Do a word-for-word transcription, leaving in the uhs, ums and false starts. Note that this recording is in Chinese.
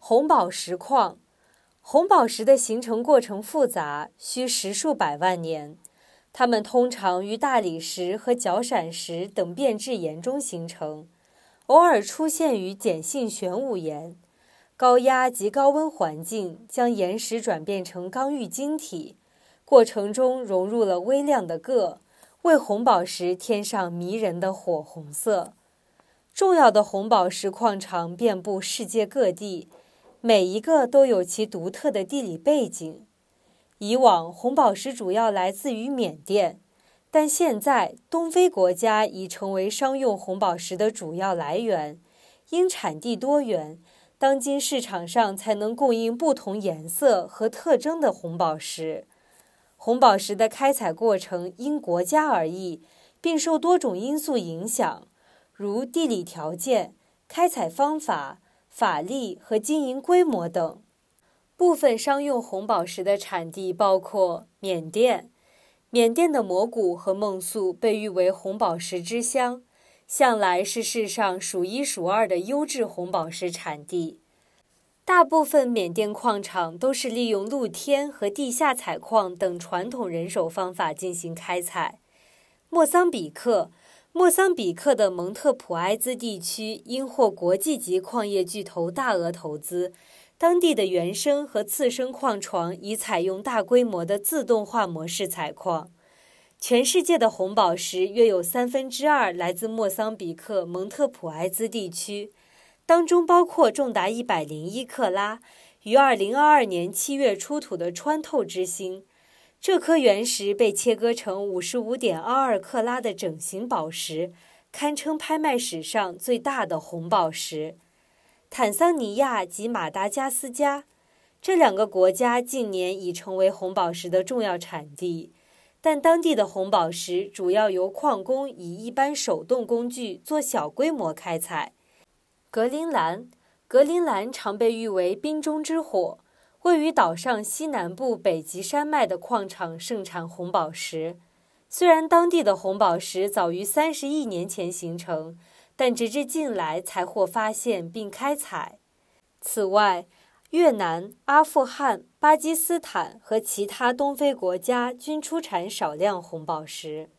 红宝石矿。红宝石的形成过程复杂，需时数百万年。它们通常于大理石和角闪石等变质岩中形成，偶尔出现于碱性玄武岩。高压及高温环境将岩石转变成刚玉晶体，过程中融入了微量的铬，为红宝石添上迷人的火红色。重要的红宝石矿场遍布世界各地，每一个都有其独特的地理背景。以往红宝石主要来自于缅甸，但现在东非国家已成为商用红宝石的主要来源。因产地多元，当今市场上才能供应不同颜色和特征的红宝石。红宝石的开采过程因国家而异，并受多种因素影响，如地理条件、开采方法、法律和经营规模等。部分商用红宝石的产地包括缅甸。缅甸的摩古和勐肃被誉为红宝石之乡，向来是世上数一数二的优质红宝石产地。大部分缅甸矿场都是利用露天和地下采矿等传统人手方法进行开采。莫桑比克莫桑比克的蒙特普埃兹地区因获国际级矿业巨头大额投资，当地的原生和次生矿床已采用大规模的自动化模式采矿。全世界的红宝石约有三分之二来自莫桑比克蒙特普埃兹地区，当中包括重达一百零一克拉，于二零二二年七月出土的穿透之星。这颗原石被切割成 五十五点二二克拉的整形宝石，堪称拍卖史上最大的红宝石。坦桑尼亚及马达加斯加这两个国家近年已成为红宝石的重要产地，但当地的红宝石主要由矿工以一般手动工具做小规模开采。格陵兰格陵兰常被誉为冰中之火，位于岛上西南部北极山脉的矿场盛产红宝石。虽然当地的红宝石早于三十亿年前形成，但直至近来才获发现并开采。此外，越南、阿富汗、巴基斯坦和其他东非国家均出产少量红宝石。